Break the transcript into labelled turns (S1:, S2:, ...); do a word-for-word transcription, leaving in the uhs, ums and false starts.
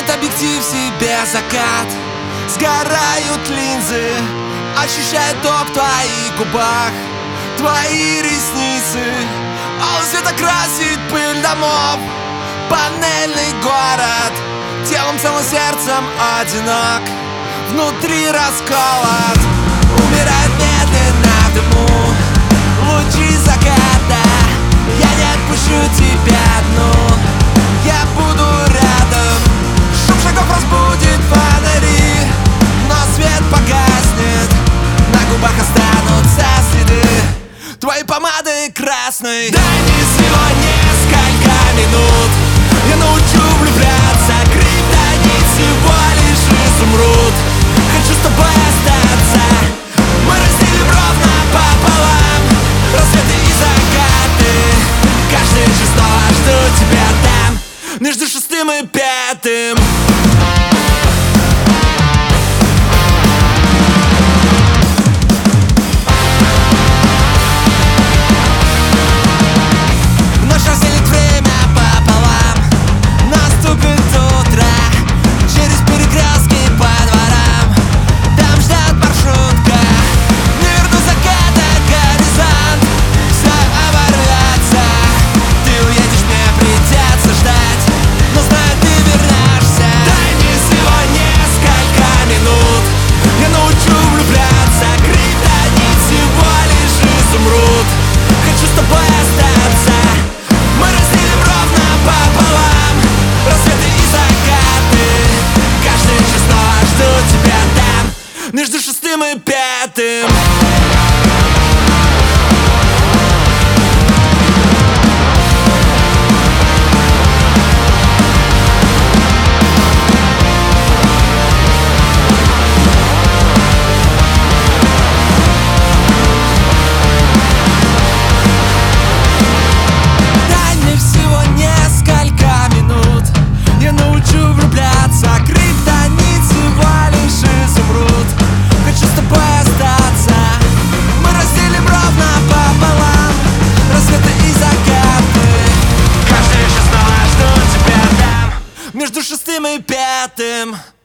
S1: Меняет объектив себе закат, сгорают линзы, ощущаю ток в твоих губах, твои ресницы. Алый свет окрасит пыль домов, панельный город, телом, целым сердцем одинок, внутри расколот. Умирает медленно в дыму лучи заката. Я не отпущу тебя одну, я буду рядом. Шум шагов разбудит фонари, но свет погаснет, на губах останутся следы твоей помады красной. Дай мне всего несколько минут, я научу влюбляться. Криптонит всего лишь изумруд, хочу с тобой остаться. Мы разделим ровно пополам рассветы и закаты. Каждый же снова жду тебя там, между шестым и пятым. Между шестым и пятым. Дай мне всего несколько минут, я научу влюбляться. Криптонит всего лишь изумруд, хочу с тобой остаться. Мы разделим ровно пополам рассветы и закаты. Каждый же снова жду тебя там, между шестым и пятым.